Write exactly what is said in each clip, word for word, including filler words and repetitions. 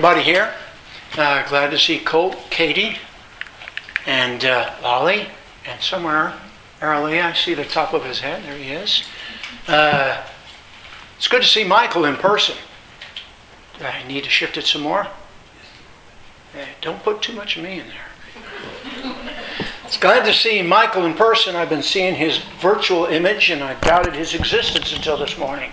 everybody here. Uh, glad to see Colt, Katie, and uh, Lolly, and somewhere, Aralia, I see the top of his head. There he is. Uh, it's good to see Michael in person. Do I need to shift it some more? Hey, don't put too much of me in there. It's glad to see Michael in person. I've been seeing his virtual image, and I doubted his existence until this morning.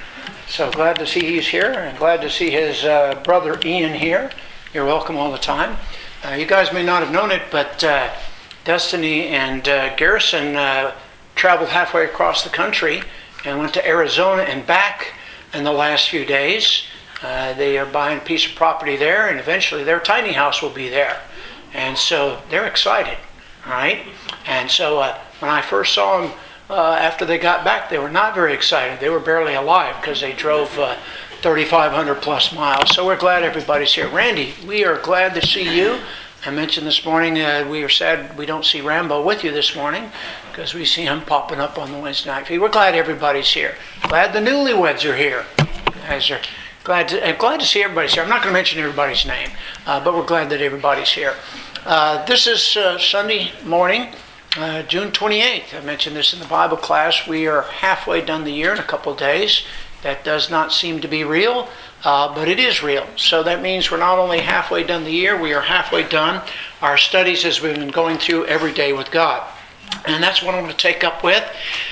So glad to see he's here, and glad to see his uh, brother Ian here. You're welcome all the time. Uh, you guys may not have known it, but uh, Destiny and uh, Garrison uh, traveled halfway across the country and went to Arizona and back in the last few days. Uh, they are buying a piece of property there, and eventually their tiny house will be there. And so they're excited, all right? And so uh, when I first saw them, Uh, after they got back, they were not very excited. They were barely alive because they drove uh, thirty-five hundred plus miles. So we're glad everybody's here. Randy, we are glad to see you. I mentioned this morning uh, we are sad we don't see Rambo with you this morning because we see him popping up on the Wednesday night feed. We're glad everybody's here. Glad the newlyweds are here. Guys are glad to, I'm glad to see everybody's here. I'm not going to mention everybody's name, uh, but we're glad that everybody's here. Uh, this is uh, Sunday morning. Uh, June twenty-eighth, I mentioned this in the Bible class. We are halfway done the year in a couple of days. That does not seem to be real, uh, but it is real. So that means we're not only halfway done the year, we are halfway done our studies as we've been going through every day with God. And that's what I'm going to take up with.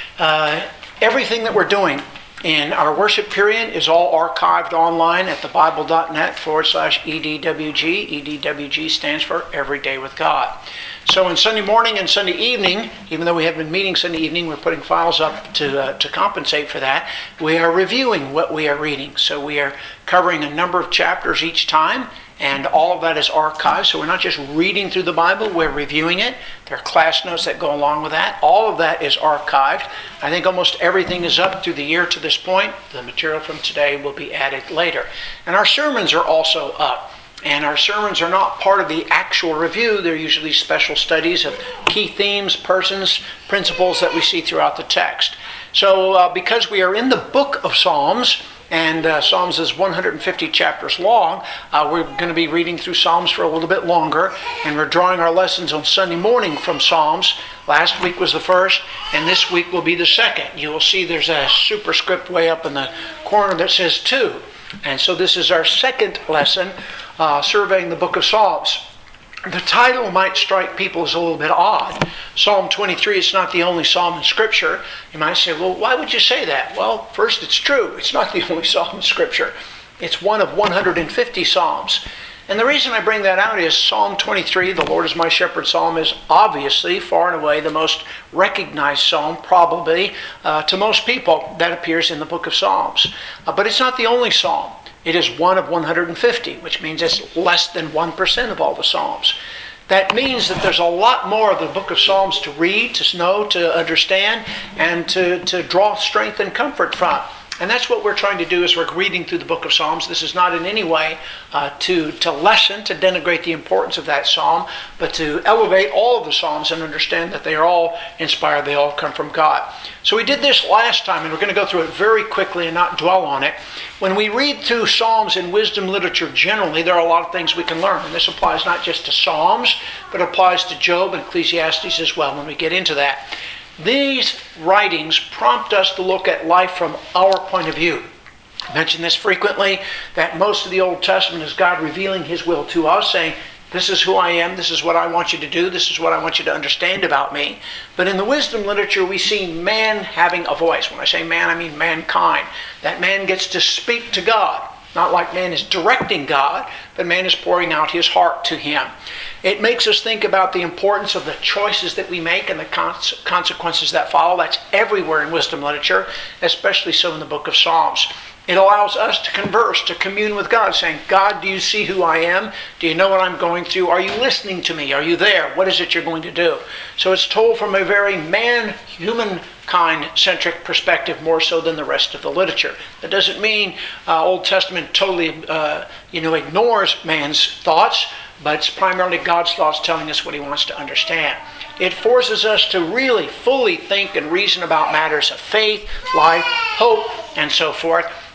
Uh, everything that we're doing in our worship period is all archived online at thebible.net forward slash EDWG. E D W G stands for Every Day with God. So on Sunday morning and Sunday evening, even though we have been meeting Sunday evening, we're putting files up to uh, to compensate for that. We are reviewing what we are reading. So we are covering a number of chapters each time, and all of that is archived. So we're not just reading through the Bible, we're reviewing it. There are class notes that go along with that. All of that is archived. I think almost everything is up through the year to this point. The material from today will be added later. And our sermons are also up. And our sermons are not part of the actual review. They're usually special studies of key themes, persons, principles that we see throughout the text. So uh, because we are in the book of Psalms, and uh, Psalms is one hundred fifty chapters long, uh, we're going to be reading through Psalms for a little bit longer, and we're drawing our lessons on Sunday morning from Psalms. Last week was the first, and this week will be the second. You will see there's a superscript way up in the corner that says two. And so this is our second lesson, uh, surveying the book of Psalms. The title might strike people as a little bit odd. Psalm twenty-three is not the only psalm in Scripture. You might say, well, why would you say that? Well, first, it's true. It's not the only psalm in Scripture. It's one of one hundred fifty psalms. And the reason I bring that out is Psalm twenty-three, the Lord is my shepherd psalm, is obviously far and away the most recognized psalm, probably, uh, to most people that appears in the book of Psalms. Uh, but it's not the only psalm. It is one of one hundred fifty, which means it's less than one percent of all the psalms. That means that there's a lot more of the book of Psalms to read, to know, to understand, and to, to draw strength and comfort from. And that's what we're trying to do as we're reading through the book of Psalms. This is not in any way uh, to, to lessen, to denigrate the importance of that psalm, but to elevate all of the psalms and understand that they are all inspired, they all come from God. So we did this last time, and we're going to go through it very quickly and not dwell on it. When we read through Psalms in wisdom literature generally, there are a lot of things we can learn. And this applies not just to Psalms, but applies to Job and Ecclesiastes as well when we get into that. These writings prompt us to look at life from our point of view. I mention this frequently, that most of the Old Testament is God revealing His will to us, saying, this is who I am, this is what I want you to do, this is what I want you to understand about me. But in the wisdom literature, we see man having a voice. When I say man, I mean mankind. That man gets to speak to God. Not like man is directing God, but man is pouring out his heart to Him. It makes us think about the importance of the choices that we make and the cons- consequences that follow. That's everywhere in wisdom literature, especially so in the book of Psalms. It allows us to converse, to commune with God, saying, God, do you see who I am? Do you know what I'm going through? Are you listening to me? Are you there? What is it you're going to do? So it's told from a very man, humankind-centric perspective, more so than the rest of the literature. That doesn't mean uh, Old Testament totally uh, you know, ignores man's thoughts, but it's primarily God's thoughts telling us what He wants to understand. It forces us to really fully think and reason about matters of faith, life, hope, and so forth.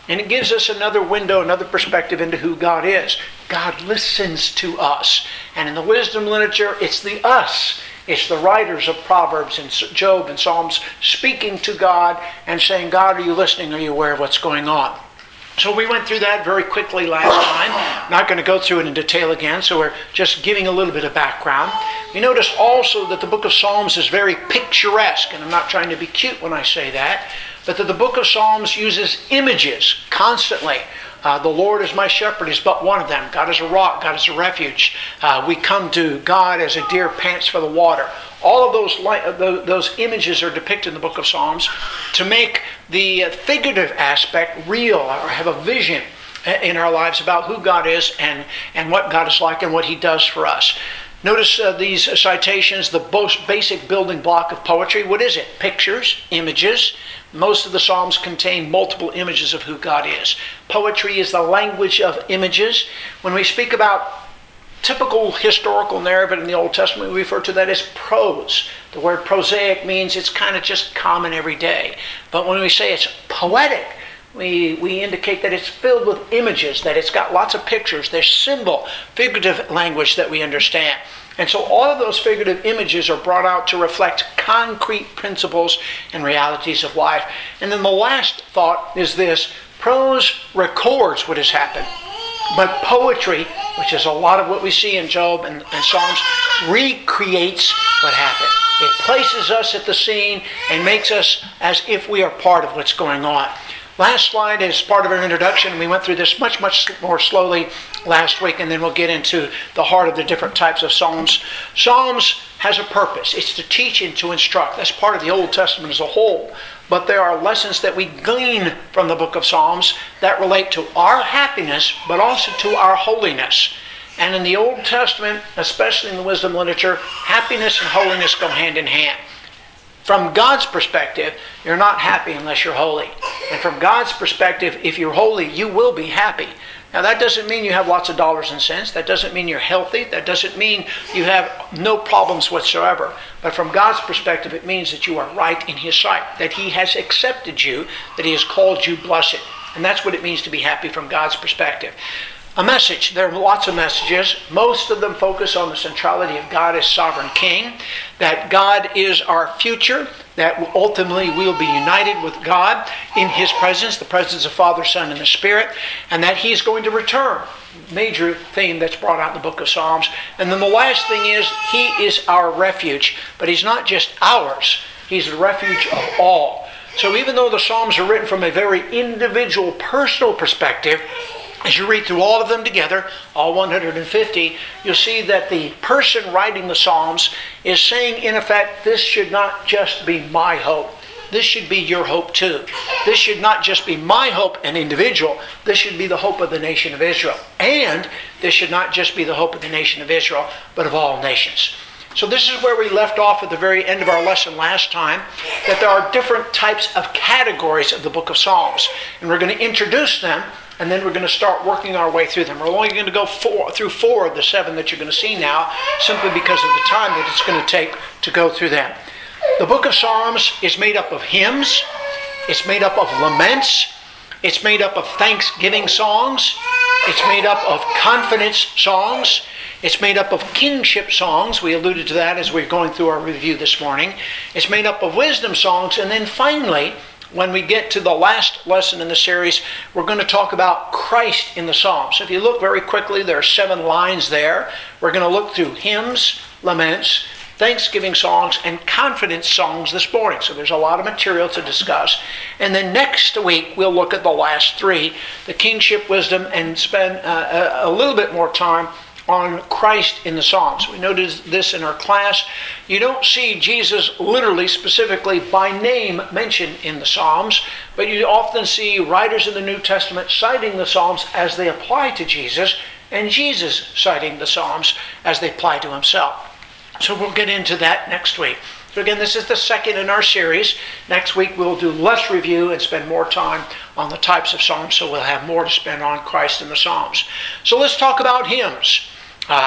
And it gives us another window, another perspective into who God is. God listens to us. And in the wisdom literature, it's the us. It's the writers of Proverbs and Job and Psalms speaking to God and saying, God, are you listening? Are you aware of what's going on? So we went through that very quickly last time. I'm not going to go through it in detail again, so we're just giving a little bit of background. We notice also that the book of Psalms is very picturesque, and I'm not trying to be cute when I say that, but that the book of Psalms uses images constantly. Uh, the Lord is my shepherd is but one of them. God is a rock. God is a refuge. Uh, we come to God as a deer pants for the water. All of those li- those images are depicted in the book of Psalms to make the figurative aspect real, or have a vision in our lives about who God is and, and what God is like and what He does for us. Notice uh, these citations, the most basic building block of poetry. What is it? Pictures, images. Most of the Psalms contain multiple images of who God is. Poetry is the language of images. When we speak about typical historical narrative in the Old Testament, we refer to that as prose. The word prosaic means it's kind of just common every day. But when we say it's poetic, we, we indicate that it's filled with images, that it's got lots of pictures. There's symbol, figurative language that we understand. And so all of those figurative images are brought out to reflect concrete principles and realities of life. And then the last thought is this: prose records what has happened. But poetry, which is a lot of what we see in Job and, and Psalms, recreates what happened. It places us at the scene and makes us as if we are part of what's going on. Last slide is part of our introduction. We went through this much, much more slowly last week, and then we'll get into the heart of the different types of Psalms. Psalms has a purpose. It's to teach and to instruct. That's part of the Old Testament as a whole. But there are lessons that we glean from the book of Psalms that relate to our happiness, but also to our holiness. And in the Old Testament, especially in the wisdom literature, happiness and holiness go hand in hand. From God's perspective, you're not happy unless you're holy. And from God's perspective, if you're holy, you will be happy. Now that doesn't mean you have lots of dollars and cents. That doesn't mean you're healthy. That doesn't mean you have no problems whatsoever. But from God's perspective, it means that you are right in His sight, that He has accepted you, that He has called you blessed. And that's what it means to be happy from God's perspective. A message. There are lots of messages. Most of them focus on the centrality of God as sovereign king, that God is our future, that ultimately we'll be united with God in His presence, the presence of Father, Son, and the Spirit, and that He's going to return. Major theme that's brought out in the book of Psalms. And then the last thing is, He is our refuge. But He's not just ours. He's the refuge of all. So even though the Psalms are written from a very individual, personal perspective, as you read through all of them together, all one hundred fifty, you'll see that the person writing the Psalms is saying, in effect, this should not just be my hope. This should be your hope too. This should not just be my hope, an individual. This should be the hope of the nation of Israel. And this should not just be the hope of the nation of Israel, but of all nations. So this is where we left off at the very end of our lesson last time, that there are different types of categories of the book of Psalms. And we're going to introduce them, and then we're going to start working our way through them. We're only going to go four, through four of the seven that you're going to see now, simply because of the time that it's going to take to go through them. The book of Psalms is made up of hymns. It's made up of laments. It's made up of thanksgiving songs. It's made up of confidence songs. It's made up of kingship songs. We alluded to that as we we're going through our review this morning. It's made up of wisdom songs. And then finally, when we get to the last lesson in the series, we're going to talk about Christ in the Psalms. So if you look very quickly, there are seven lines there. We're going to look through hymns, laments, thanksgiving songs, and confidence songs this morning. So there's a lot of material to discuss. And then next week, we'll look at the last three, the kingship, wisdom, and spend uh, a, a little bit more time on Christ in the Psalms. We noticed this in our class. You don't see Jesus literally, specifically by name mentioned in the Psalms, but you often see writers in the New Testament citing the Psalms as they apply to Jesus, and Jesus citing the Psalms as they apply to Himself. So we'll get into that next week. So again, this is the second in our series. Next week we'll do less review and spend more time on the types of Psalms, so we'll have more to spend on Christ in the Psalms. So let's talk about hymns. Uh,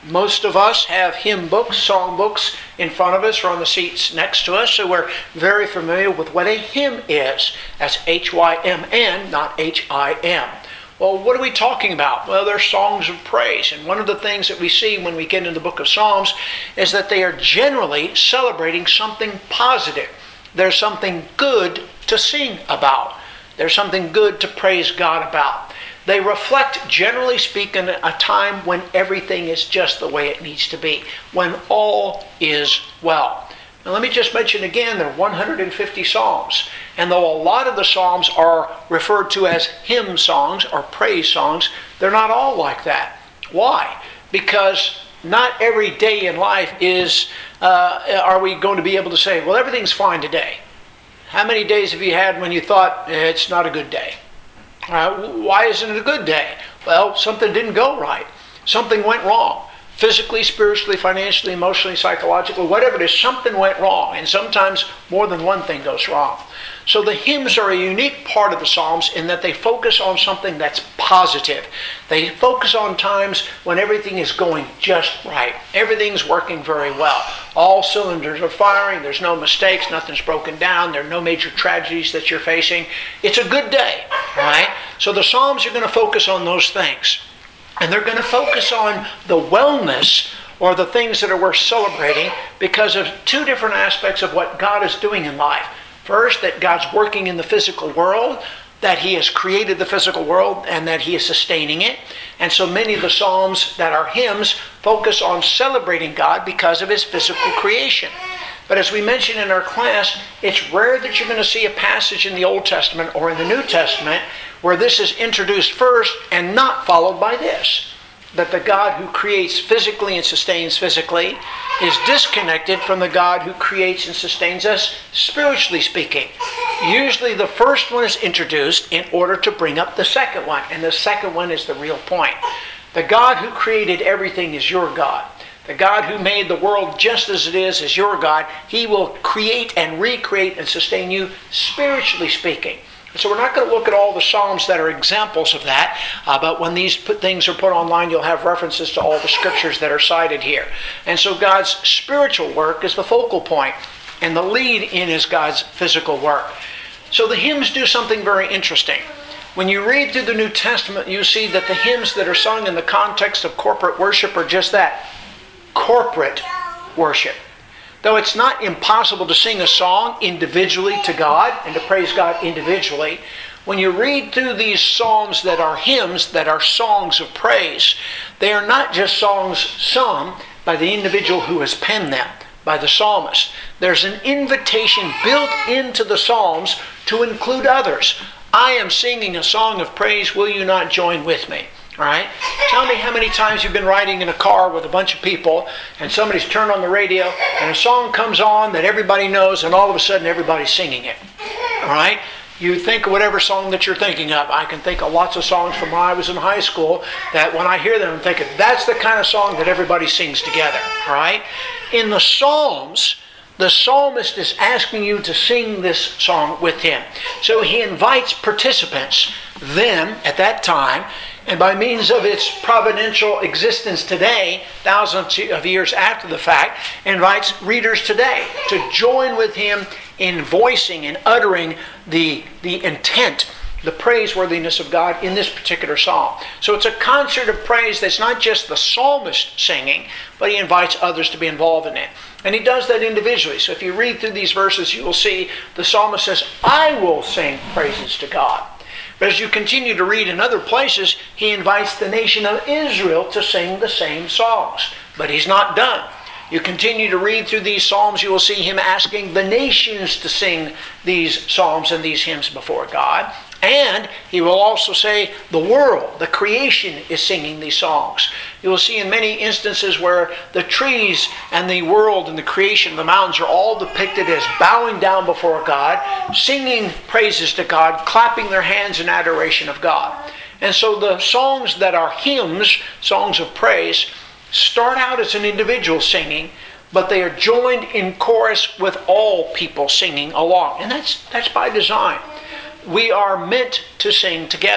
Most of us have hymn books, song books in front of us or on the seats next to us, so we're very familiar with what a hymn is. That's H Y M N, not H I M. Well, what are we talking about? Well, they're songs of praise. And one of the things that we see when we get into the book of Psalms is that they are generally celebrating something positive. There's something good to sing about. There's something good to praise God about. They reflect, generally speaking, a time when everything is just the way it needs to be, when all is well. Now let me just mention again, there are one hundred fifty psalms. And though a lot of the psalms are referred to as hymn songs or praise songs, they're not all like that. Why? Because not every day in life is, uh, are we going to be able to say, well, everything's fine today. How many days have you had when you thought, eh, it's not a good day? Uh, why isn't it a good day? Well, something didn't go right. Something went wrong. Physically, spiritually, financially, emotionally, psychologically, whatever it is, something went wrong. And sometimes more than one thing goes wrong. So the hymns are a unique part of the Psalms in that they focus on something that's positive. They focus on times when everything is going just right. Everything's working very well. All cylinders are firing. There's no mistakes. Nothing's broken down. There are no major tragedies that you're facing. It's a good day, right? So the Psalms are going to focus on those things. And they're going to focus on the wellness or the things that are worth celebrating because of two different aspects of what God is doing in life. First, that God's working in the physical world, that He has created the physical world and that He is sustaining it. And so many of the Psalms that are hymns focus on celebrating God because of His physical creation. But as we mentioned in our class, it's rare that you're going to see a passage in the Old Testament or in the New Testament where this is introduced first and not followed by this. That the God who creates physically and sustains physically is disconnected from the God who creates and sustains us spiritually speaking. Usually the first one is introduced in order to bring up the second one, and the second one is the real point. The God who created everything is your God. The God who made the world just as it is is your God. He will create and recreate and sustain you spiritually speaking. So we're not going to look at all the Psalms that are examples of that, uh, but when these put, things are put online, you'll have references to all the scriptures that are cited here. And so God's spiritual work is the focal point, and the lead in is God's physical work. So the hymns do something very interesting. When you read through the New Testament, you see that the hymns that are sung in the context of corporate worship are just that, corporate worship. Though it's not impossible to sing a song individually to God and to praise God individually, when you read through these psalms that are hymns, that are songs of praise, they are not just songs sung by the individual who has penned them, by the psalmist. There's an invitation built into the psalms to include others. I am singing a song of praise, will you not join with me? All right? Tell me how many times you've been riding in a car with a bunch of people and somebody's turned on the radio and a song comes on that everybody knows and all of a sudden everybody's singing it. All right? You think of whatever song that you're thinking of. I can think of lots of songs from when I was in high school that when I hear them I'm thinking that's the kind of song that everybody sings together. All right? In the Psalms, the psalmist is asking you to sing this song with him. So he invites participants then, at that time, and by means of its providential existence today, thousands of years after the fact, invites readers today to join with him in voicing and uttering the, the intent, the praiseworthiness of God in this particular psalm. So it's a concert of praise that's not just the psalmist singing, but he invites others to be involved in it. And he does that individually. So if you read through these verses, you will see the psalmist says, I will sing praises to God. But as you continue to read in other places, he invites the nation of Israel to sing the same songs. But he's not done. You continue to read through these psalms, you will see him asking the nations to sing these psalms and these hymns before God. And he will also say the world, the creation, is singing these songs. You will see in many instances where the trees and the world and the creation, the mountains are all depicted as bowing down before God, singing praises to God, clapping their hands in adoration of God. And so the songs that are hymns, songs of praise, start out as an individual singing, but they are joined in chorus with all people singing along. And that's that's by design. We are meant to sing together.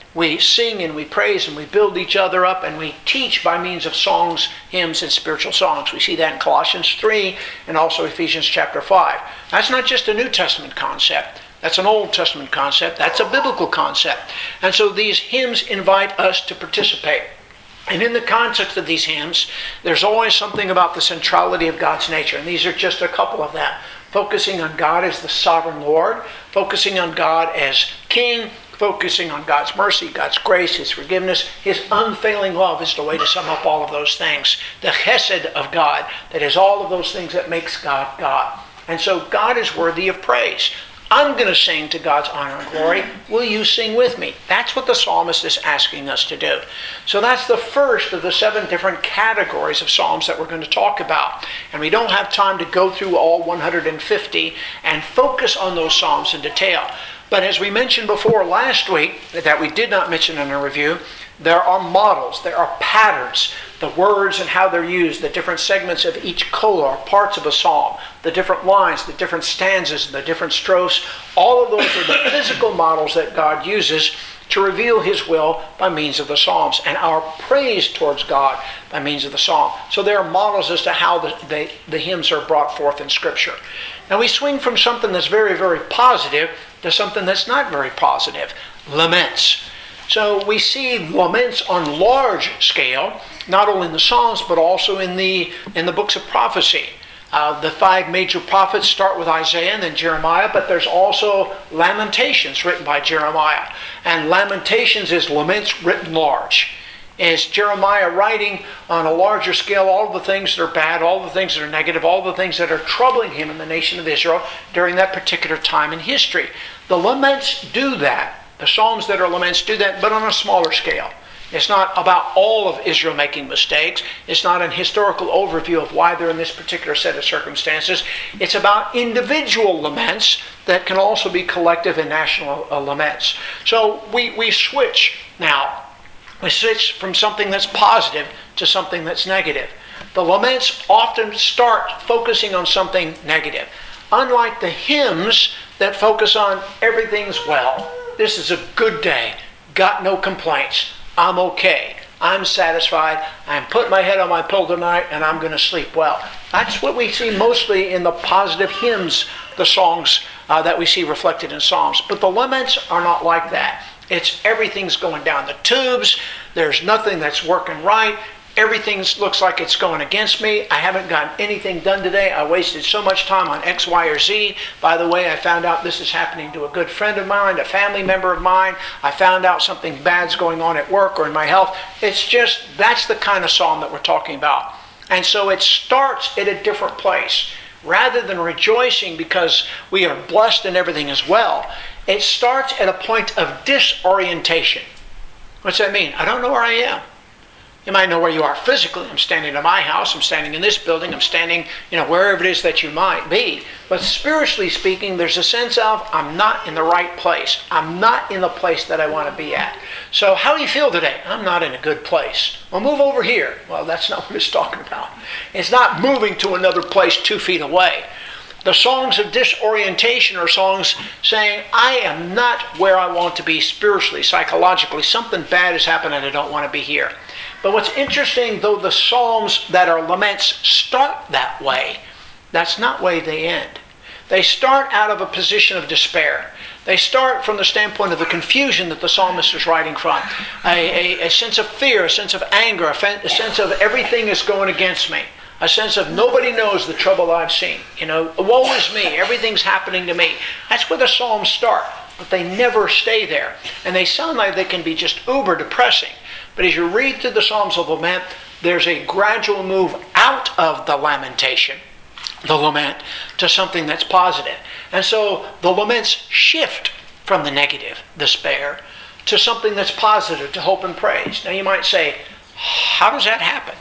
we sing and we praise and we build each other up and we teach by means of songs, hymns, and spiritual songs. We see that in Colossians three and also Ephesians chapter five. That's not just a New Testament concept. That's an Old Testament concept. That's a biblical concept. And so these hymns invite us to participate. And in the context of these hymns, there's always something about the centrality of God's nature. And these are just a couple of them. Focusing on God as the sovereign Lord, focusing on God as King, focusing on God's mercy, God's grace, His forgiveness, His unfailing love is the way to sum up all of those things. The chesed of God, that is all of those things that makes God God. And so God is worthy of praise. I'm going to sing to God's honor and glory. Will you sing with me? That's what the psalmist is asking us to do. So that's the first of the seven different categories of psalms that we're going to talk about. And we don't have time to go through all one hundred fifty and focus on those psalms in detail. But as we mentioned before last week, that we did not mention in a review, there are models, there are patterns, the words and how they're used, the different segments of each kola, or parts of a psalm, the different lines, the different stanzas, the different strophes. All of those are the physical models that God uses to reveal His will by means of the psalms and our praise towards God by means of the psalm. So there are models as to how the, the, the hymns are brought forth in Scripture. Now we swing from something that's very, very positive to something that's not very positive. Laments. So we see laments on large scale, not only in the Psalms, but also in the in the books of prophecy. Uh, the five major prophets start with Isaiah and then Jeremiah, but there's also Lamentations written by Jeremiah. And Lamentations is laments written large. Is Jeremiah writing on a larger scale all of the things that are bad, all the things that are negative, all the things that are troubling him in the nation of Israel during that particular time in history. The laments do that. The Psalms that are laments do that, but on a smaller scale. It's not about all of Israel making mistakes. It's not an historical overview of why they're in this particular set of circumstances. It's about individual laments that can also be collective and national uh, laments. So we, we switch now. We switch from something that's positive to something that's negative. The laments often start focusing on something negative. Unlike the hymns that focus on everything's well. This is a good day. Got no complaints. I'm okay. I'm satisfied. I'm putting my head on my pillow tonight and I'm going to sleep well. That's what we see mostly in the positive hymns, the songs uh, that we see reflected in Psalms. But the laments are not like that. It's everything's going down the tubes. There's nothing that's working right. Everything looks like it's going against me. I haven't gotten anything done today. I wasted so much time on X, Y, or Z. By the way, I found out this is happening to a good friend of mine, a family member of mine. I found out something bad's going on at work or in my health. It's just, that's the kind of psalm that we're talking about. And so it starts at a different place. Rather than rejoicing because we are blessed and everything is well, it starts at a point of disorientation. What's that mean? I don't know where I am. You might know where you are physically. I'm standing in my house. I'm standing in this building. I'm standing, you know, wherever it is that you might be. But spiritually speaking, there's a sense of I'm not in the right place. I'm not in the place that I want to be at. So how do you feel today? I'm not in a good place. Well, move over here. Well, that's not what it's talking about. It's not moving to another place two feet away. The songs of disorientation are songs saying, I am not where I want to be spiritually, psychologically. Something bad has happened and I don't want to be here. But what's interesting, though the psalms that are laments start that way, that's not the way they end. They start out of a position of despair. They start from the standpoint of the confusion that the psalmist is writing from. A, a, a sense of fear, a sense of anger, a, fe- a sense of everything is going against me. A sense of nobody knows the trouble I've seen. You know, woe is me, everything's happening to me. That's where the psalms start, but they never stay there. And they sound like they can be just uber depressing. But as you read through the Psalms of Lament, there's a gradual move out of the lamentation, the lament, to something that's positive. And so the laments shift from the negative, despair, to something that's positive, to hope and praise. Now you might say, how does that happen?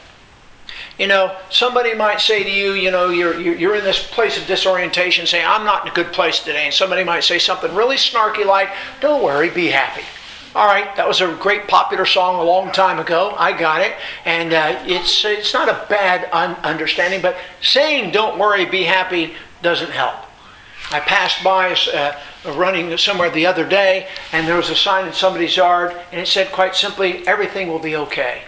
You know, somebody might say to you, you know, you're you're in this place of disorientation, say, I'm not in a good place today. And somebody might say something really snarky like, don't worry, be happy. All right, that was a great popular song a long time ago. I got it. And uh, it's it's not a bad un- understanding, but saying don't worry, be happy doesn't help. I passed by uh, running somewhere the other day, and there was a sign in somebody's yard, and it said quite simply, everything will be okay.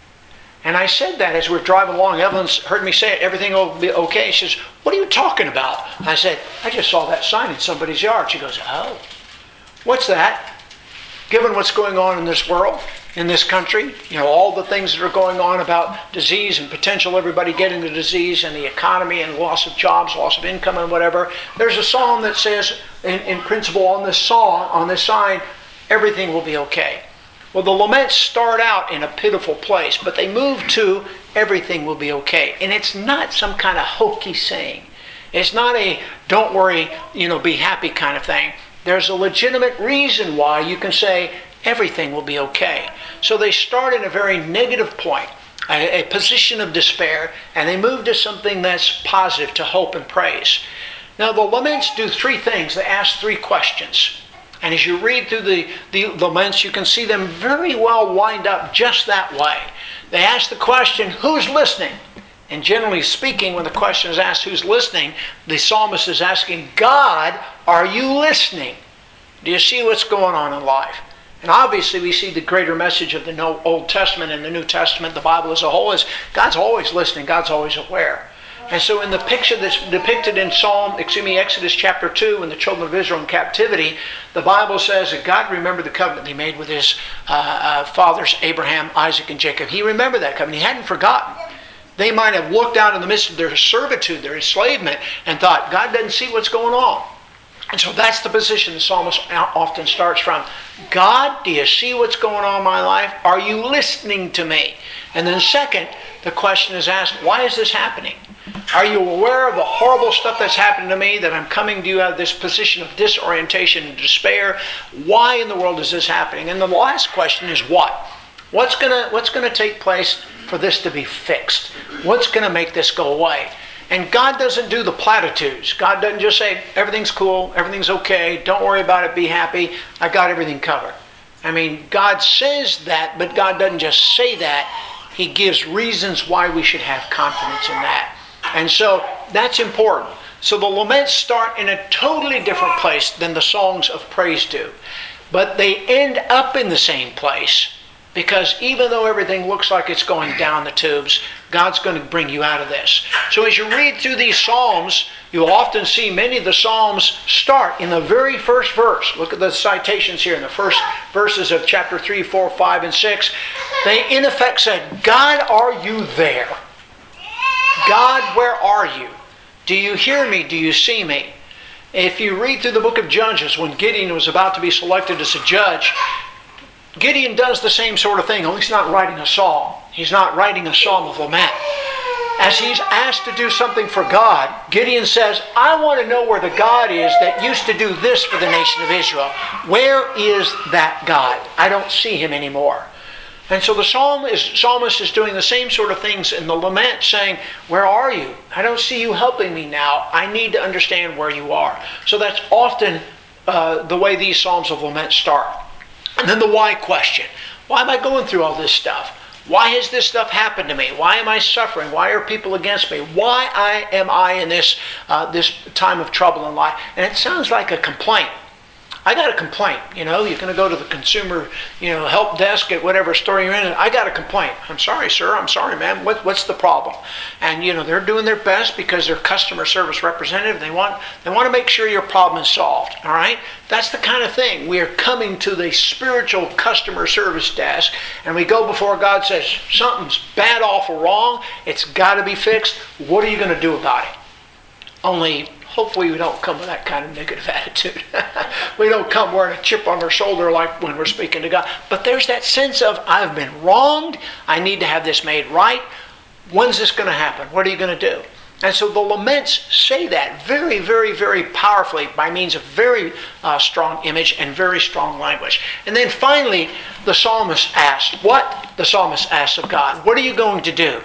And I said that as we were driving along. Evelyn's heard me say it, everything will be okay. She says, what are you talking about? I said, I just saw that sign in somebody's yard. She goes, oh, what's that? Given what's going on in this world, in this country, you know, all the things that are going on about disease and potential everybody getting the disease and the economy and loss of jobs, loss of income and whatever, there's a psalm that says, in, in principle on this song, on this sign, everything will be okay. Well, the laments start out in a pitiful place, but they move to everything will be okay. And it's not some kind of hokey saying. It's not a don't worry, you know, be happy kind of thing. There's a legitimate reason why you can say everything will be okay. So they start in a very negative point, a, a position of despair, and they move to something that's positive, to hope and praise. Now, the laments do three things. They ask three questions. And as you read through the, the laments, you can see them very well wind up just that way. They ask the question, who's listening? And generally speaking, when the question is asked, who's listening, the psalmist is asking, God, are you listening? Do you see what's going on in life? And obviously we see the greater message of the Old Testament and the New Testament, the Bible as a whole, is God's always listening, God's always aware. And so in the picture that's depicted in Psalm, excuse me, Exodus chapter two, when the children of Israel in captivity, the Bible says that God remembered the covenant he made with his uh, uh, fathers, Abraham, Isaac, and Jacob. He remembered that covenant. He hadn't forgotten. They might have looked out in the midst of their servitude, their enslavement, and thought, God doesn't see what's going on. And so that's the position the psalmist often starts from. God, do you see what's going on in my life? Are you listening to me? And then second, the question is asked, why is this happening? Are you aware of the horrible stuff that's happened to me, that I'm coming to you out of this position of disorientation and despair? Why in the world is this happening? And the last question is what? What's gonna, what's gonna take place for this to be fixed? What's gonna make this go away? And God doesn't do the platitudes. God doesn't just say, everything's cool, everything's okay, don't worry about it, be happy, I got everything covered. I mean, God says that, but God doesn't just say that. He gives reasons why we should have confidence in that. And so that's important. So the laments start in a totally different place than the songs of praise do. But they end up in the same place, because even though everything looks like it's going down the tubes, God's going to bring you out of this. So as you read through these Psalms, you'll often see many of the Psalms start in the very first verse. Look at the citations here in the first verses of chapter three, four, five, and six. They in effect said, God, are you there? God, where are you? Do you hear me? Do you see me? If you read through the book of Judges, when Gideon was about to be selected as a judge, Gideon does the same sort of thing, only he's not writing a psalm. He's not writing a psalm of lament. As he's asked to do something for God, Gideon says, I want to know where the God is that used to do this for the nation of Israel. Where is that God? I don't see him anymore. And so the psalm is, psalmist is doing the same sort of things in the lament, saying, where are you? I don't see you helping me now. I need to understand where you are. So that's often uh, the way these psalms of lament start. And then the why question. Why am I going through all this stuff? Why has this stuff happened to me? Why am I suffering? Why are people against me? Why I, am I in this, uh, this time of trouble in life? And it sounds like a complaint. I got a complaint. You know, you're going to go to the consumer, you know, help desk at whatever store you're in, and I got a complaint. I'm sorry, sir. I'm sorry, ma'am. What, what's the problem? And, you know, they're doing their best because they're customer service representative. They want, they want to make sure your problem is solved. All right? That's the kind of thing. We are coming to the spiritual customer service desk, and we go before God, says, something's bad, awful, wrong. It's got to be fixed. What are you going to do about it? Only, hopefully we don't come with that kind of negative attitude. We don't come wearing a chip on our shoulder like when we're speaking to God. But there's that sense of, I've been wronged. I need to have this made right. When's this going to happen? What are you going to do? And so the laments say that very, very, very powerfully by means of very uh, strong image and very strong language. And then finally, the psalmist asks, what? The psalmist asks of God, what are you going to do?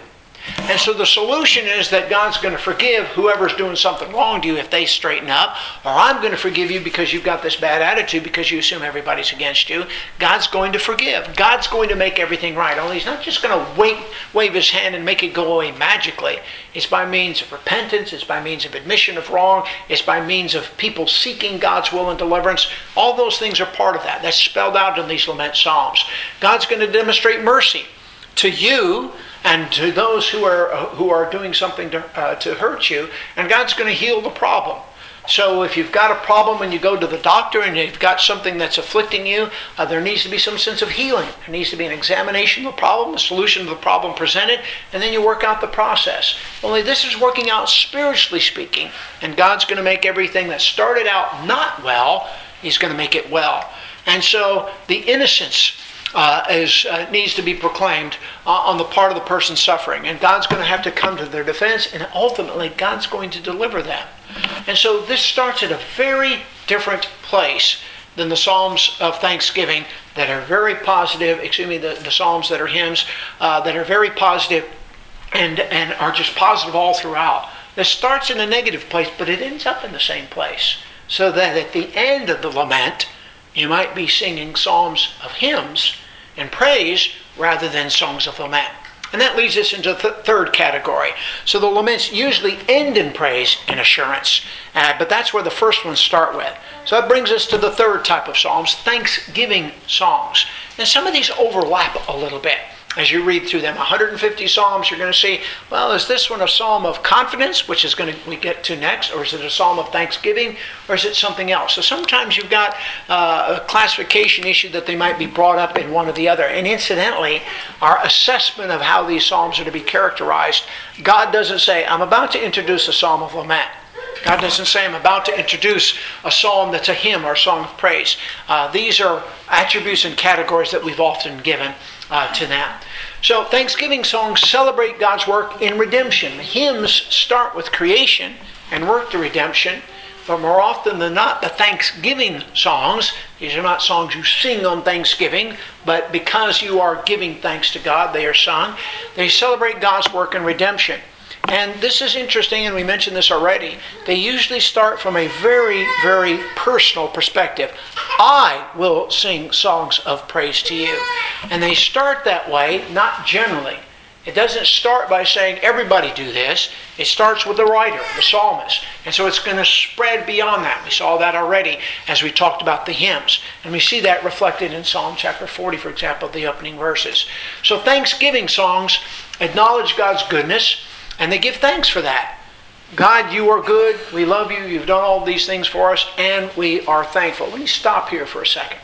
And so the solution is that God's going to forgive whoever's doing something wrong to you if they straighten up, or I'm going to forgive you because you've got this bad attitude because you assume everybody's against you. God's going to forgive. God's going to make everything right. Only he's not just going to wave, wave his hand and make it go away magically. It's by means of repentance. It's by means of admission of wrong. It's by means of people seeking God's will and deliverance. All those things are part of that. That's spelled out in these lament psalms. God's going to demonstrate mercy to you and to those who are who are doing something to, uh, to hurt you, and God's going to heal the problem. So if you've got a problem when you go to the doctor and you've got something that's afflicting you, uh, there needs to be some sense of healing. There needs to be an examination of the problem, a solution to the problem presented, and then you work out the process. Only this is working out spiritually speaking, and God's going to make everything that started out not well, he's going to make it well. And so the innocence Uh, is, uh, needs to be proclaimed uh, on the part of the person suffering. And God's going to have to come to their defense, and ultimately God's going to deliver them. And so this starts at a very different place than the Psalms of Thanksgiving that are very positive, excuse me, the, the Psalms that are hymns uh, that are very positive and, and are just positive all throughout. This starts in a negative place, but it ends up in the same place. So that at the end of the lament, you might be singing psalms of hymns and praise rather than songs of lament. And that leads us into the third category. So the laments usually end in praise and assurance, uh, but that's where the first ones start with. So that brings us to the third type of psalms, thanksgiving songs. And some of these overlap a little bit. As you read through them, one hundred fifty psalms, you're going to see, well, is this one a psalm of confidence, which is going to we get to next, or is it a psalm of thanksgiving, or is it something else? So sometimes you've got uh, a classification issue that they might be brought up in one or the other. And incidentally, our assessment of how these psalms are to be characterized, God doesn't say, I'm about to introduce a psalm of lament. God doesn't say, I'm about to introduce a psalm that's a hymn or a song of praise. Uh, these are attributes and categories that we've often given uh, to them. So thanksgiving songs celebrate God's work in redemption. The hymns start with creation and work to redemption, but more often than not, the thanksgiving songs, these are not songs you sing on Thanksgiving, but because you are giving thanks to God, they are sung. They celebrate God's work in redemption. And this is interesting, and we mentioned this already. They usually start from a very, very personal perspective. I will sing songs of praise to you. And they start that way, not generally. It doesn't start by saying, everybody do this. It starts with the writer, the psalmist. And so it's going to spread beyond that. We saw that already as we talked about the hymns. And we see that reflected in Psalm chapter forty, for example, the opening verses. So thanksgiving songs acknowledge God's goodness, and they give thanks for that. God, you are good. We love you. You've done all these things for us, and we are thankful. Let me stop here for a second.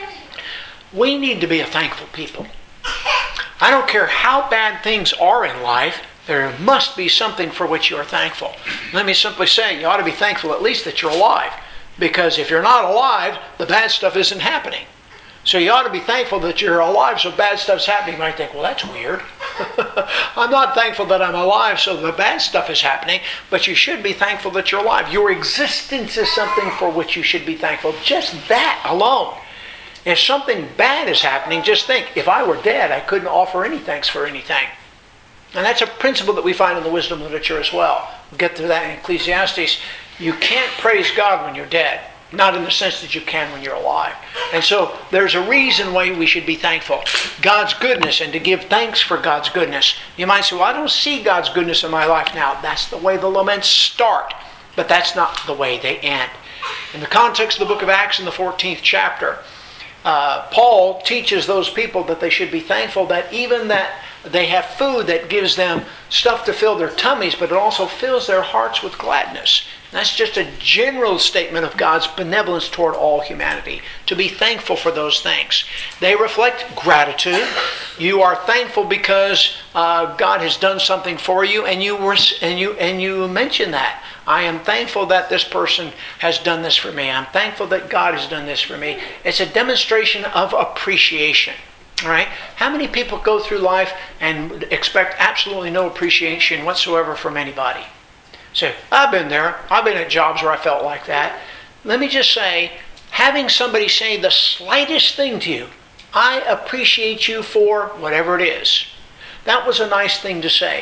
We need to be a thankful people. I don't care how bad things are in life, there must be something for which you are thankful. Let me simply say, you ought to be thankful at least that you're alive. Because if you're not alive, the bad stuff isn't happening. So you ought to be thankful that you're alive, so bad stuff's happening. You might think, well, that's weird. I'm not thankful that I'm alive, so the bad stuff is happening. But you should be thankful that you're alive. Your existence is something for which you should be thankful. Just that alone. If something bad is happening, just think, if I were dead, I couldn't offer any thanks for anything. And that's a principle that we find in the wisdom literature as well. We'll get to that in Ecclesiastes. You can't praise God when you're dead. Not in the sense that you can when you're alive. And so there's a reason why we should be thankful. God's goodness, and to give thanks for God's goodness. You might say, well, I don't see God's goodness in my life now. That's the way the laments start. But that's not the way they end. In the context of the book of Acts in the fourteenth chapter, uh, Paul teaches those people that they should be thankful that even that they have food that gives them stuff to fill their tummies, but it also fills their hearts with gladness. That's just a general statement of God's benevolence toward all humanity. To be thankful for those things. They reflect gratitude. You are thankful because uh, God has done something for you, and you were and you and you mention that. I am thankful that this person has done this for me. I'm thankful that God has done this for me. It's a demonstration of appreciation. All right? How many people go through life and expect absolutely no appreciation whatsoever from anybody? So, I've been there. I've been at jobs where I felt like that. Let me just say, having somebody say the slightest thing to you, I appreciate you for whatever it is. That was a nice thing to say.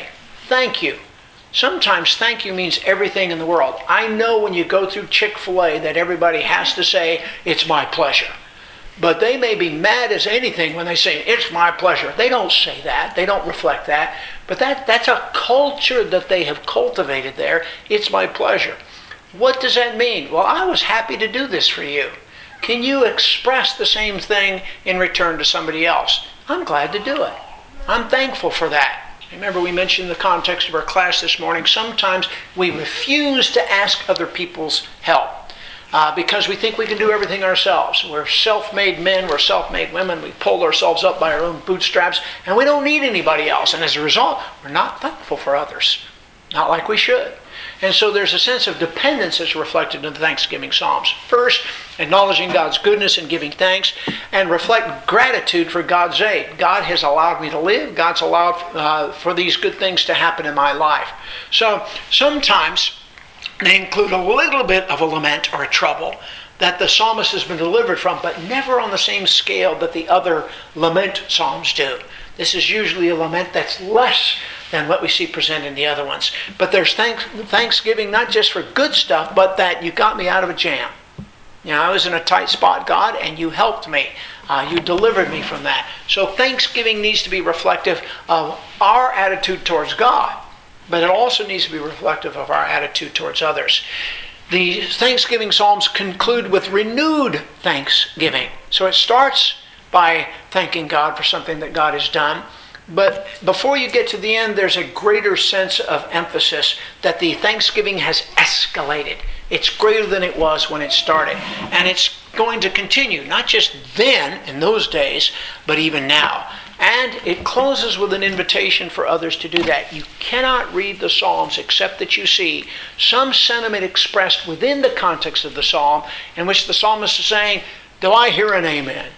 thank you. Sometimes thank you means everything in the world. I know when you go through Chick-fil-A that everybody has to say, it's my pleasure. But they may be mad as anything when they say, it's my pleasure. They don't say that. They don't reflect that. But that, that's a culture that they have cultivated there. It's my pleasure. What does that mean? Well, I was happy to do this for you. Can you express the same thing in return to somebody else? I'm glad to do it. I'm thankful for that. Remember, we mentioned in the context of our class this morning, sometimes we refuse to ask other people's help. Uh, because we think we can do everything ourselves. We're self-made men, we're self-made women, we pull ourselves up by our own bootstraps, and we don't need anybody else. And as a result, we're not thankful for others. Not like we should. And so there's a sense of dependence that's reflected in the Thanksgiving Psalms. First, acknowledging God's goodness and giving thanks, and reflect gratitude for God's aid. God has allowed me to live. God's allowed uh, for these good things to happen in my life. So sometimes they include a little bit of a lament or a trouble that the psalmist has been delivered from, but never on the same scale that the other lament psalms do. This is usually a lament that's less than what we see presented in the other ones. But there's thanks, thanksgiving not just for good stuff, but that you got me out of a jam. You know, I was in a tight spot, God, and you helped me. Uh, you delivered me from that. So thanksgiving needs to be reflective of our attitude towards God, but it also needs to be reflective of our attitude towards others. The Thanksgiving Psalms conclude with renewed thanksgiving. So it starts by thanking God for something that God has done. But before you get to the end, there's a greater sense of emphasis that the thanksgiving has escalated. It's greater than it was when it started. And it's going to continue, not just then, in those days, but even now. And it closes with an invitation for others to do that. You cannot read the Psalms except that you see some sentiment expressed within the context of the Psalm in which the psalmist is saying, do I hear an amen?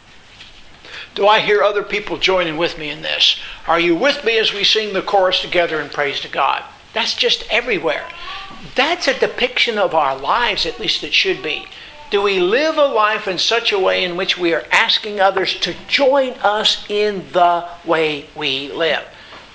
Do I hear other people joining with me in this? Are you with me as we sing the chorus together in praise to God? That's just everywhere. That's a depiction of our lives, at least it should be. Do we live a life in such a way in which we are asking others to join us in the way we live?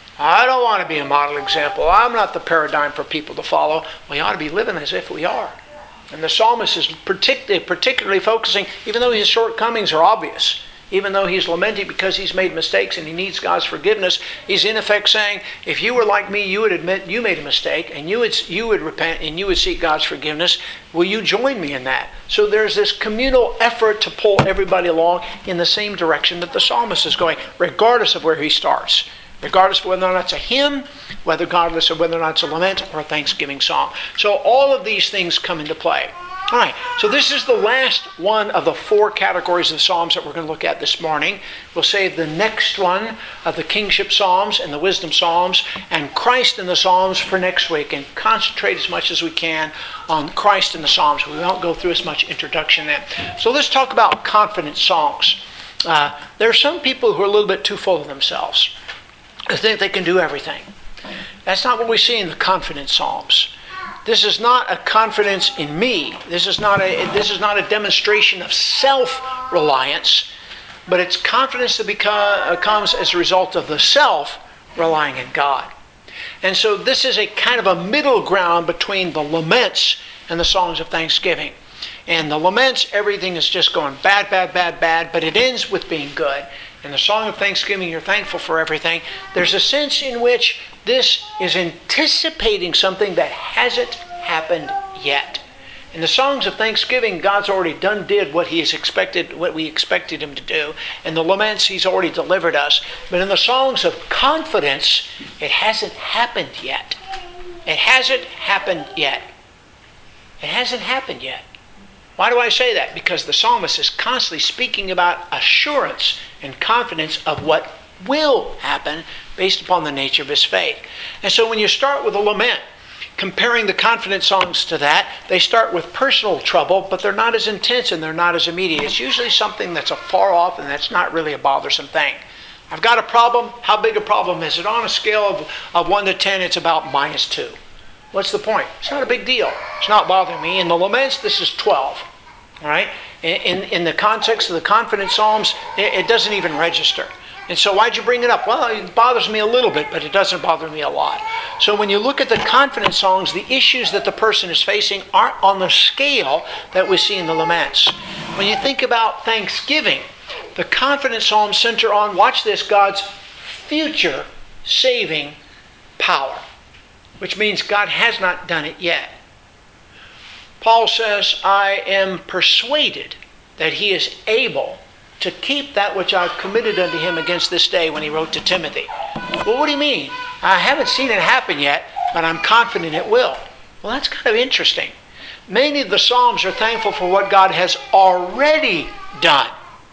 I don't want to be a model example. I'm not the paradigm for people to follow. We ought to be living as if we are. And the psalmist is particularly, particularly focusing, even though his shortcomings are obvious, even though he's lamenting because he's made mistakes and he needs God's forgiveness, he's in effect saying, if you were like me, you would admit you made a mistake and you would, you would repent and you would seek God's forgiveness. Will you join me in that? So there's this communal effort to pull everybody along in the same direction that the psalmist is going, regardless of where he starts. Regardless of whether or not it's a hymn, whether regardless of whether or not it's a lament or a thanksgiving song. So all of these things come into play. All right, so this is the last one of the four categories of Psalms that we're going to look at this morning. We'll save the next one of the kingship Psalms and the wisdom Psalms and Christ in the Psalms for next week, and concentrate as much as we can on Christ in the Psalms. We won't go through as much introduction then. So let's talk about confident songs. Uh, there are some people who are a little bit too full of themselves, who think they can do everything. That's not what we see in the confident Psalms. This is not a confidence in me. This is not a this is not a demonstration of self-reliance, but it's confidence that becomes, comes as a result of the self relying in God. And so this is a kind of a middle ground between the laments and the songs of thanksgiving. And the laments, everything is just going bad, bad, bad, bad, but it ends with being good. In the song of thanksgiving, you're thankful for everything. There's a sense in which this is anticipating something that hasn't happened yet. In the songs of thanksgiving, God's already done did what he has expected, what we expected him to do. In the laments, he's already delivered us. But in the songs of confidence, it hasn't happened yet. It hasn't happened yet. It hasn't happened yet. Why do I say that? Because the psalmist is constantly speaking about assurance and confidence of what will happen based upon the nature of his faith. And so when you start with a lament, comparing the confident songs to that, they start with personal trouble, but they're not as intense and they're not as immediate. It's usually something that's a far off and that's not really a bothersome thing. I've got a problem. How big a problem is it? On a scale of, of one to ten, it's about minus two. What's the point? It's not a big deal. It's not bothering me. In the laments, this is twelve. All right? In, in, in the context of the confident psalms, it, it doesn't even register. And so why'd you bring it up? Well, it bothers me a little bit, but it doesn't bother me a lot. So when you look at the confidence songs, the issues that the person is facing aren't on the scale that we see in the laments. When you think about thanksgiving, the confidence psalms center on, watch this, God's future saving power, which means God has not done it yet. Paul says, I am persuaded that he is able to keep that which I've committed unto him against this day, when he wrote to Timothy. Well, what do you mean? I haven't seen it happen yet, but I'm confident it will. Well, that's kind of interesting. Many of the Psalms are thankful for what God has already done.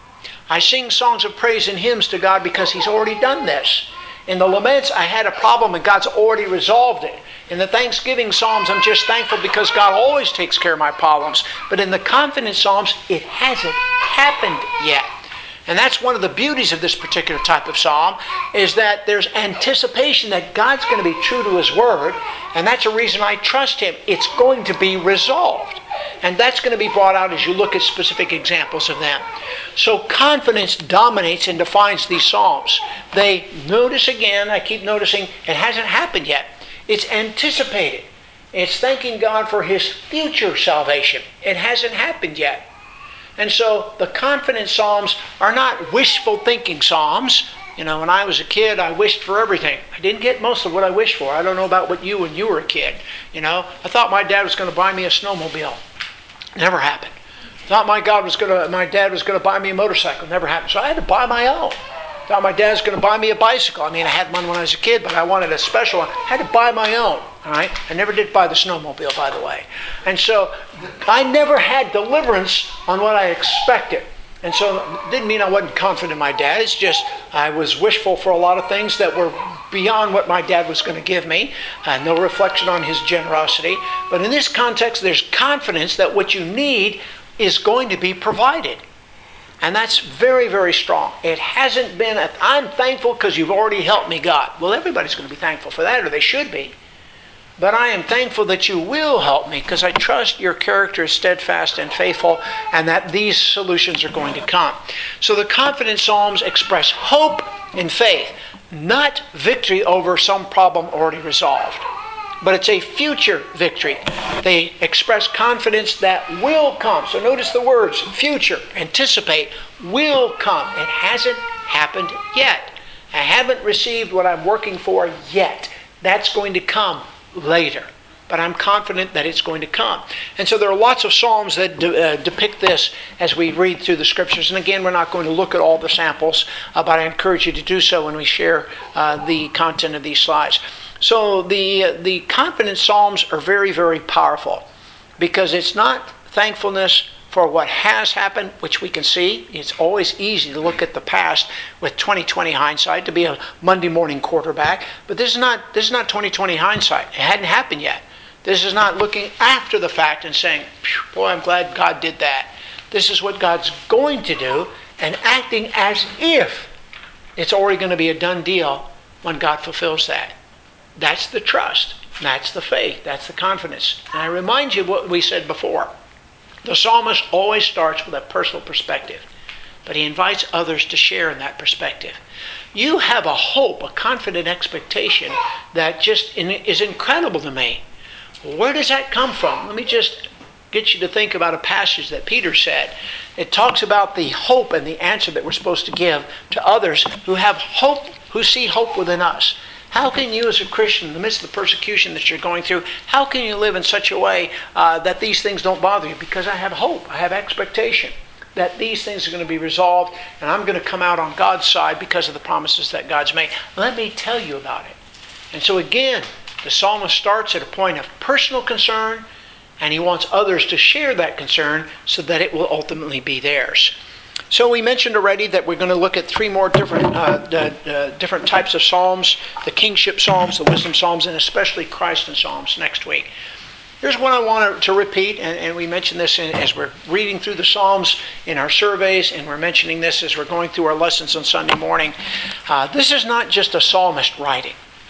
I sing songs of praise and hymns to God because he's already done this. In the laments, I had a problem and God's already resolved it. In the thanksgiving psalms, I'm just thankful because God always takes care of my problems. But in the confidence psalms, it hasn't happened yet. And that's one of the beauties of this particular type of psalm, is that there's anticipation that God's going to be true to his word, and that's a reason I trust him. It's going to be resolved. And that's going to be brought out as you look at specific examples of them. So confidence dominates and defines these psalms. They, notice again, I keep noticing, it hasn't happened yet. It's anticipated. It's thanking God for his future salvation. It hasn't happened yet. And so the confidence psalms are not wishful thinking psalms. You know, when I was a kid, I wished for everything. I didn't get most of what I wished for. I don't know about what you when you were a kid. You know, I thought my dad was going to buy me a snowmobile. Never happened. I thought my God was going to, my dad was going to buy me a motorcycle. Never happened. So I had to buy my own. I thought my dad was going to buy me a bicycle. I mean, I had one when I was a kid, but I wanted a special one. I had to buy my own. All right. I never did buy the snowmobile, by the way. And so I never had deliverance on what I expected. And so it didn't mean I wasn't confident in my dad. It's just I was wishful for a lot of things that were beyond what my dad was going to give me. Uh, no reflection on his generosity. But in this context, there's confidence that what you need is going to be provided. And that's very, very strong. It hasn't been, a, I'm thankful because you've already helped me, God. Well, everybody's going to be thankful for that, or they should be. But I am thankful that you will help me because I trust your character is steadfast and faithful, and that these solutions are going to come. So the confidence psalms express hope and faith, not victory over some problem already resolved. But it's a future victory. They express confidence that will come. So notice the words, future, anticipate, will come. It hasn't happened yet. I haven't received what I'm working for yet. That's going to come later. But I'm confident that it's going to come. And so there are lots of psalms that de- uh, depict this as we read through the scriptures. And again, we're not going to look at all the samples, uh, but I encourage you to do so when we share uh, the content of these slides. So the the confidence psalms are very, very powerful because it's not thankfulness for what has happened, which we can see. It's always easy to look at the past with twenty twenty hindsight, to be a Monday morning quarterback. But this is not this is not twenty twenty hindsight. It hadn't happened yet. This is not looking after the fact and saying, boy, I'm glad God did that. This is what God's going to do and acting as if it's already going to be a done deal when God fulfills that. That's the trust. That's the faith. That's the confidence. And I remind you what we said before. The psalmist always starts with a personal perspective, but he invites others to share in that perspective. You have a hope, a confident expectation that just is incredible to me. Where does that come from? Let me just get you to think about a passage that Peter said. It talks about the hope and the answer that we're supposed to give to others who have hope, who see hope within us. How can you as a Christian, in the midst of the persecution that you're going through, how can you live in such a way uh, that these things don't bother you? Because I have hope, I have expectation that these things are going to be resolved and I'm going to come out on God's side because of the promises that God's made. Let me tell you about it. And so again, the psalmist starts at a point of personal concern, and he wants others to share that concern so that it will ultimately be theirs. So we mentioned already that we're going to look at three more different uh, uh, different types of psalms, the kingship psalms, the wisdom psalms, and especially Christ and psalms next week. Here's one I want to repeat, and, and we mentioned this in, as we're reading through the psalms in our surveys, and we're mentioning this as we're going through our lessons on Sunday morning. Uh, this is not just a psalmist writing.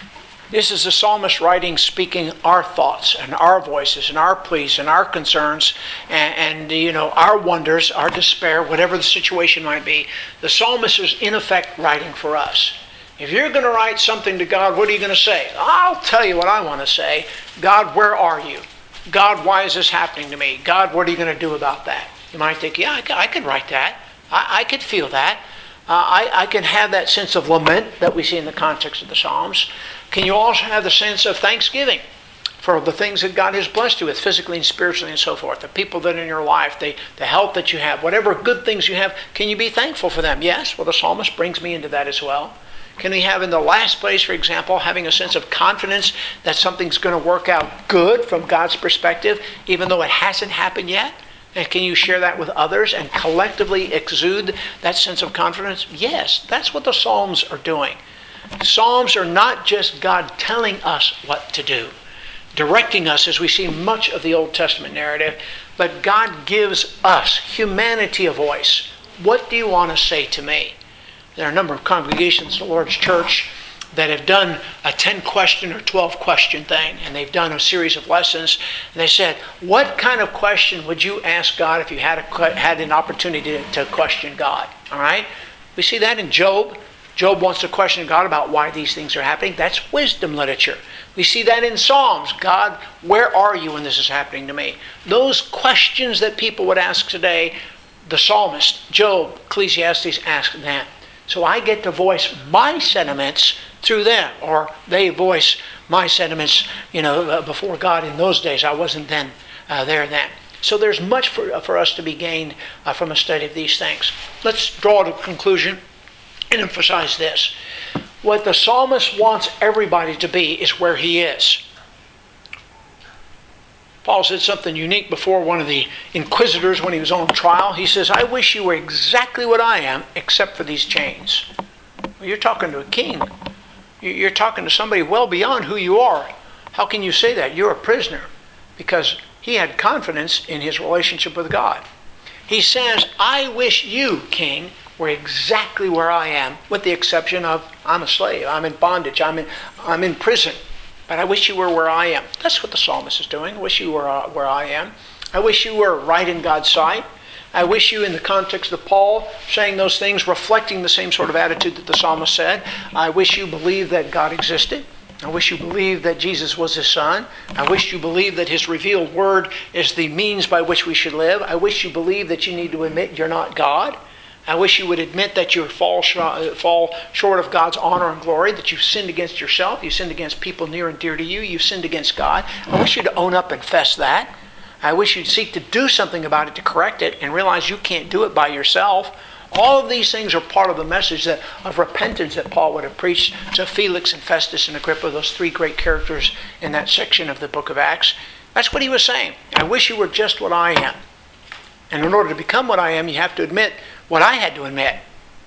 This is the psalmist writing, speaking our thoughts and our voices and our pleas and our concerns and, and you know, our wonders, our despair, whatever the situation might be. The psalmist is in effect writing for us. If you're going to write something to God, what are you going to say? I'll tell you what I want to say. God, where are you? God, why is this happening to me? God, what are you going to do about that? You might think, yeah, I, I could write that. I, I could feel that. Uh, I, I can have that sense of lament that we see in the context of the Psalms. Can you also have the sense of thanksgiving for the things that God has blessed you with, physically and spiritually and so forth? The people that are in your life, the, the health that you have, whatever good things you have, can you be thankful for them? Yes, well, the psalmist brings me into that as well. Can we have in the last place, for example, having a sense of confidence that something's going to work out good from God's perspective, even though it hasn't happened yet? And can you share that with others and collectively exude that sense of confidence? Yes, that's what the Psalms are doing. Psalms are not just God telling us what to do, directing us as we see much of the Old Testament narrative, but God gives us, humanity, a voice. What do you want to say to me? There are a number of congregations in the Lord's Church that have done a ten-question or twelve-question thing, and they've done a series of lessons. And they said, what kind of question would you ask God if you had a, had an opportunity to, to question God? All right? We see that in Job. Job wants to question God about why these things are happening. That's wisdom literature. We see that in Psalms. God, where are you when this is happening to me? Those questions that people would ask today, the psalmist, Job, Ecclesiastes asked them. So I get to voice my sentiments through them, or they voice my sentiments, you know, before God in those days. I wasn't then uh, there then. So there's much for, for us to be gained uh, from a study of these things. Let's draw to conclusion and emphasize this. What the psalmist wants everybody to be is where he is. Paul said something unique before one of the inquisitors when he was on trial. He says, I wish you were exactly what I am, except for these chains. Well, you're talking to a king. You're talking to somebody well beyond who you are. How can you say that? You're a prisoner. Because he had confidence in his relationship with God. He says, I wish you, king, were exactly where I am, with the exception of I'm a slave, I'm in bondage, I'm in, I'm in prison. But I wish you were where I am. That's what the psalmist is doing. I wish you were uh, where I am. I wish you were right in God's sight. I wish you, in the context of Paul saying those things, reflecting the same sort of attitude that the psalmist said. I wish you believed that God existed. I wish you believed that Jesus was his son. I wish you believed that his revealed word is the means by which we should live. I wish you believed that you need to admit you're not God. I wish you would admit that you fall, sh- fall short of God's honor and glory, that you've sinned against yourself, you've sinned against people near and dear to you, you've sinned against God. I wish you to own up and fess that. I wish you'd seek to do something about it to correct it and realize you can't do it by yourself. All of these things are part of the message that, of repentance that Paul would have preached to Felix and Festus and Agrippa, those three great characters in that section of the book of Acts. That's what he was saying. I wish you were just what I am. And in order to become what I am, you have to admit what I had to admit.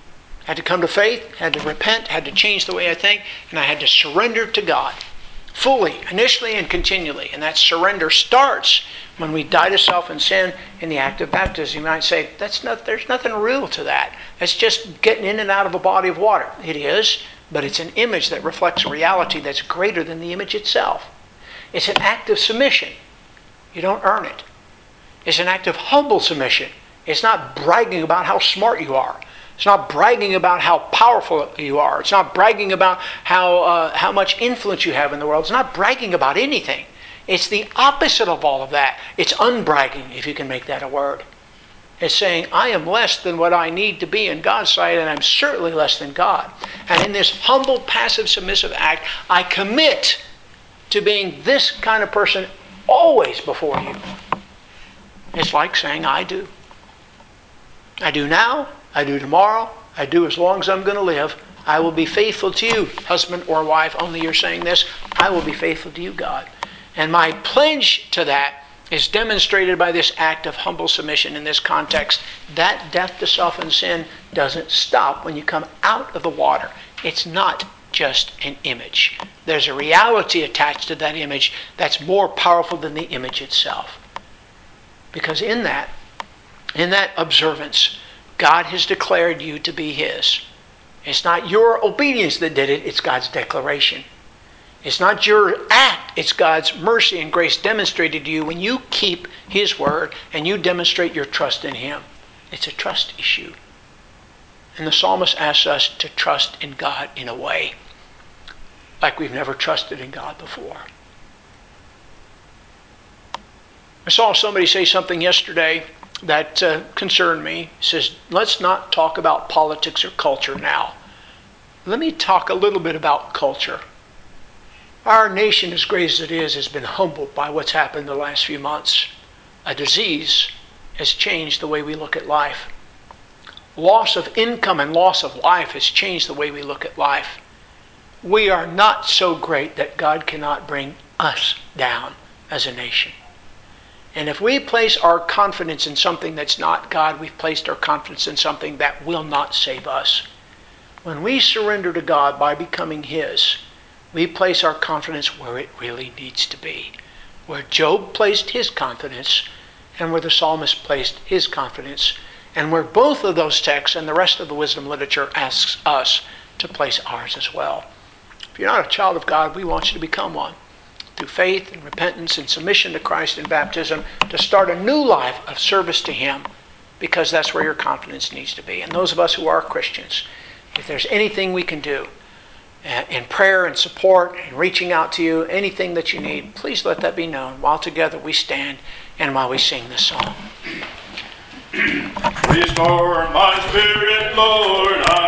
I had to come to faith, had to repent, had to change the way I think, and I had to surrender to God fully, initially and continually. And that surrender starts when we die to self and sin in the act of baptism. You might say, "That's not. There's nothing real to that. That's just getting in and out of a body of water." It is, but it's an image that reflects a reality that's greater than the image itself. It's an act of submission. You don't earn it. It's an act of humble submission. It's not bragging about how smart you are. It's not bragging about how powerful you are. It's not bragging about how uh, how much influence you have in the world. It's not bragging about anything. It's the opposite of all of that. It's unbragging, if you can make that a word. It's saying, I am less than what I need to be in God's sight, and I'm certainly less than God. And in this humble, passive, submissive act, I commit to being this kind of person always before you. It's like saying, I do. I do now, I do tomorrow, I do as long as I'm going to live. I will be faithful to you, husband or wife, only you're saying this. I will be faithful to you, God. And my pledge to that is demonstrated by this act of humble submission in this context. That death to self and sin doesn't stop when you come out of the water. It's not just an image. There's a reality attached to that image that's more powerful than the image itself. Because in that, in that observance, God has declared you to be his. It's not your obedience that did it, it's God's declaration. It's not your act, it's God's mercy and grace demonstrated to you when you keep His word and you demonstrate your trust in Him. It's a trust issue. And the psalmist asks us to trust in God in a way like we've never trusted in God before. I saw somebody say something yesterday that uh, concerned me. He says, let's not talk about politics or culture now. Let me talk a little bit about culture. Our nation, as great as it is, has been humbled by what's happened in the last few months. A disease has changed the way we look at life. Loss of income and loss of life has changed the way we look at life. We are not so great that God cannot bring us down as a nation. And if we place our confidence in something that's not God, we've placed our confidence in something that will not save us. When we surrender to God by becoming His, we place our confidence where it really needs to be. Where Job placed his confidence and where the psalmist placed his confidence, and where both of those texts and the rest of the wisdom literature asks us to place ours as well. If you're not a child of God, we want you to become one. Through faith and repentance and submission to Christ in baptism, to start a new life of service to Him, because that's where your confidence needs to be. And those of us who are Christians, if there's anything we can do in prayer and support and reaching out to you, anything that you need, please let that be known while together we stand and while we sing this song. Restore my spirit, Lord.